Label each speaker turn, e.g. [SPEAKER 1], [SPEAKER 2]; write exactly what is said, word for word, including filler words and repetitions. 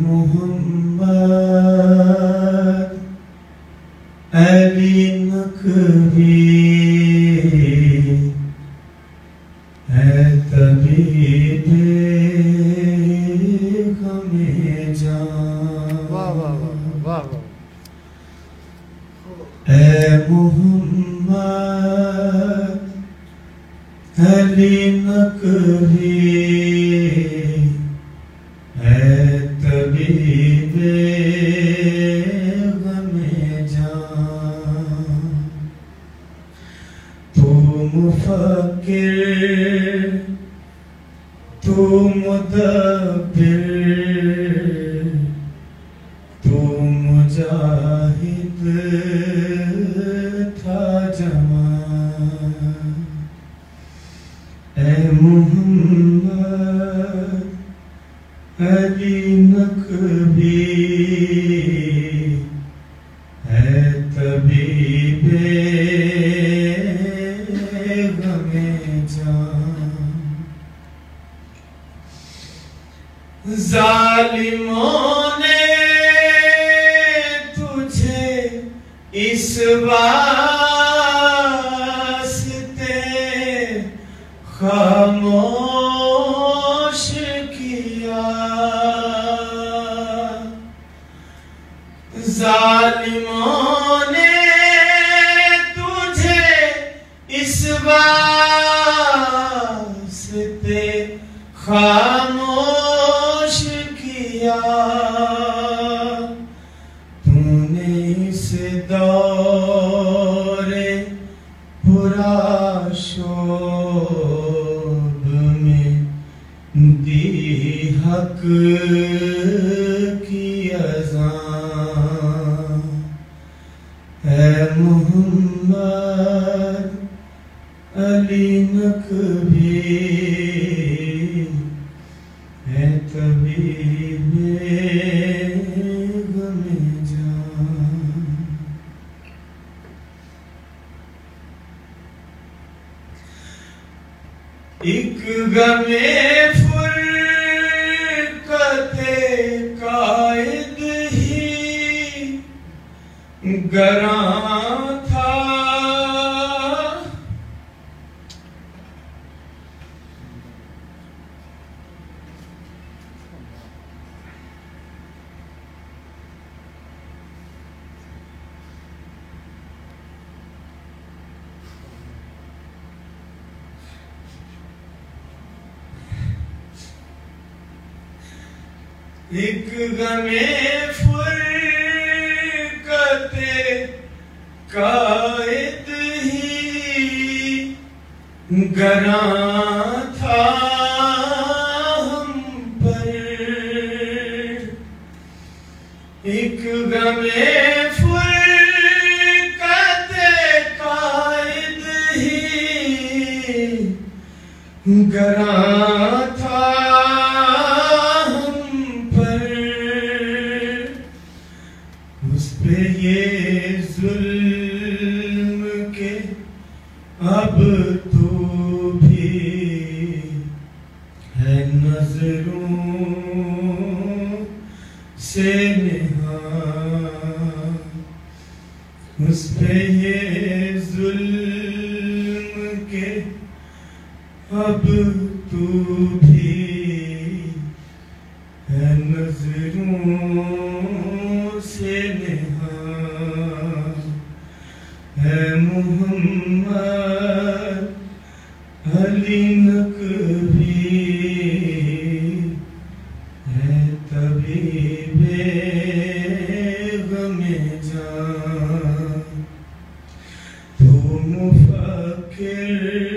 [SPEAKER 1] मोहम्मद अली नकवी है तबीबे हमें जान।
[SPEAKER 2] वाह वाह वाह वाह वाह।
[SPEAKER 1] ऐ मोहम्मद अली नकवी है तबीबे हमें जान। तू मुफक्किर तू मुदब्बिर तू मुजाहिद था जवान। ऐ मोहम्मद अली नकवी है तबीबे हमें जान। जालिमों ने तुझे इस वास्ते खामोश किया। जालिमों ने तुझे इस वास्ते खामोश किया। तूने इस दौरे पुराशोभ में दी हक की अज़ान। है मोहम्मद अली नकवी है तबीबे हमें जान। एक गमे फुरकते कायद ही गरां था। एक गमे फुरकते कायद ही गरां था हम पर। एक गमे फुरकते कायद ही गरां था ये जुल्म के अब तो भी है नजरों से निहार। उस पे ये जुल्म के अब तो भी है नजरों से निहार। है मोहम्मद अली नकवी है तबीबे हमें जान। तू मुफक्किर